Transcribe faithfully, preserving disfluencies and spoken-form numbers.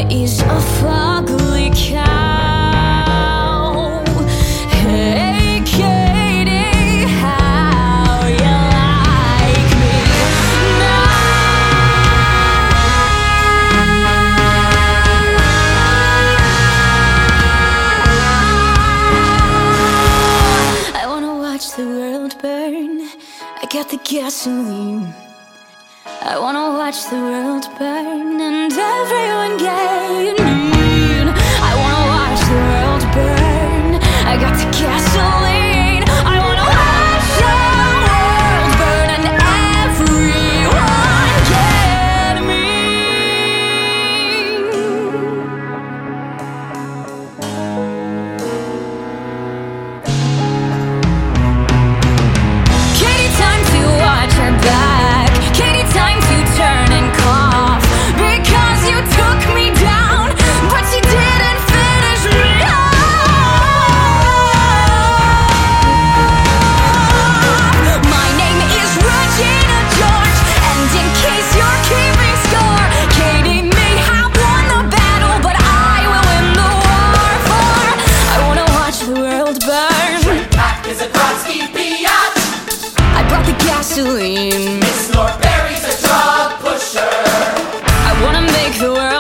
is a fugly cow. Hey Katie, how you like me now? I wanna watch the world burn. I got the gasoline. I wanna watch the world burn and everyone get mean. I wanna watch the world burn. I got the gasoline. I wanna watch the world burn and everyone get mean. Katie, time to watch her back. Katie, time to turn and cough, because you took me down, but you didn't finish me off. My name is Regina George, and in case you're keeping score, Katie may have won the battle, but I will win the war. For I wanna watch the world burn. Pack is a Grotsky biatch. I brought the gasoline. Miss Norberry's a drug pusher. I wanna make the world